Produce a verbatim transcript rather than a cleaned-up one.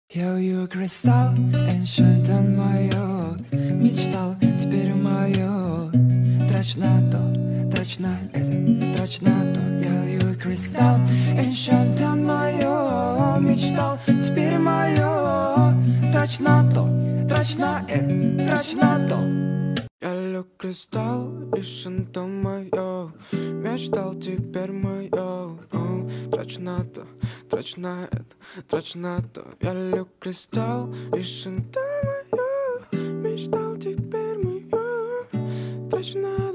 Я увидел кристалл, эншентан мое. Мечтал, теперь мое. Трачь на то, трачь на это, трачь на то. Я увидел кристалл, эншентан мое. Мечтал, теперь мое. Трачь на то, трачь на это, трачь на то. Я люблю кристалл, эншентан мое. Мечтал, теперь мое. Трачь на то, трачь на это, трачь на то. Я люблю кристалл, эншентан мое. Мечтал, теперь мое. Трачь на